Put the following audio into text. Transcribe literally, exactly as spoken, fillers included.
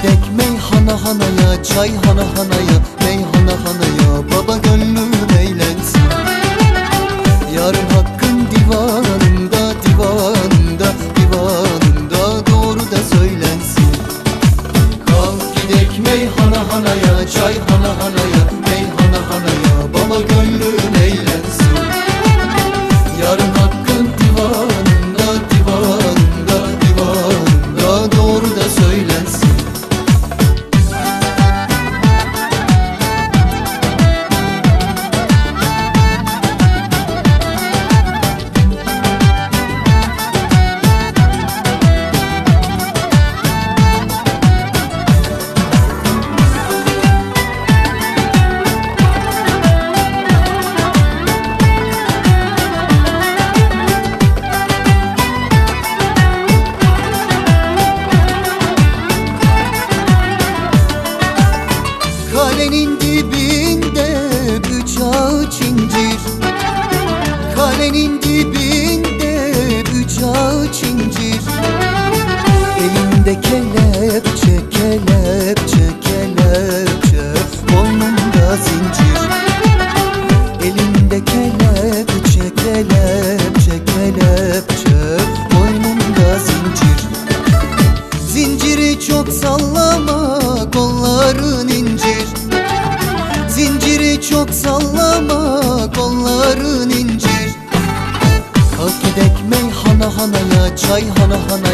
gidek meyhana hanaya, çay hana hanaya, meyhana hanaya, baba gönlüm eğlensin. Yarın hakkın divanında, divanında, divanında doğru da söylensin. Kalk gidek meyhana hanaya, çay hana hanaya, meyhana hanaya, baba gönlüm eğlensin. Yarın hakkın divanında, divanında, divanında doğru da söylensin. Kalenin dibinde üç ağaç incir, kalenin dibinde üç ağaç incir. Elinde kelepçe, kelepçe, kelepçe, boynunda zincir. Elinde kelepçe, kelepçe, kelepçe, boynunda zincir. Zinciri çok sallama, kolların incir. Zinciri çok sallama, kolların incir. Kalk gidek meyhana hanaya, çay hana hanaya,